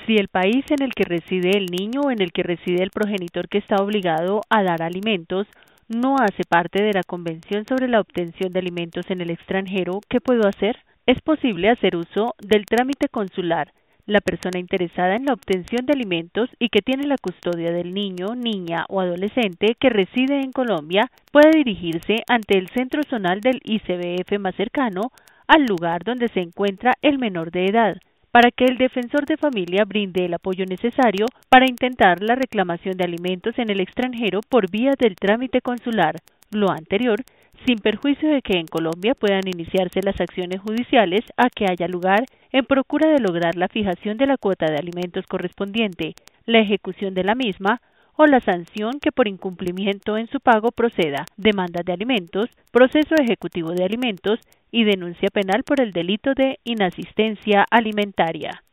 Si el país en el que reside el niño o en el que reside el progenitor que está obligado a dar alimentos no hace parte de la Convención sobre la obtención de alimentos en el extranjero, ¿qué puedo hacer? Es posible hacer uso del trámite consular. La persona interesada en la obtención de alimentos y que tiene la custodia del niño, niña o adolescente que reside en Colombia puede dirigirse ante el centro zonal del ICBF más cercano al lugar donde se encuentra el menor de edad, para que el defensor de familia brinde el apoyo necesario para intentar la reclamación de alimentos en el extranjero por vía del trámite consular. Lo anterior, sin perjuicio de que en Colombia puedan iniciarse las acciones judiciales a que haya lugar en procura de lograr la fijación de la cuota de alimentos correspondiente, la ejecución de la misma o la sanción que por incumplimiento en su pago proceda, demanda de alimentos, proceso ejecutivo de alimentos y denuncia penal por el delito de inasistencia alimentaria.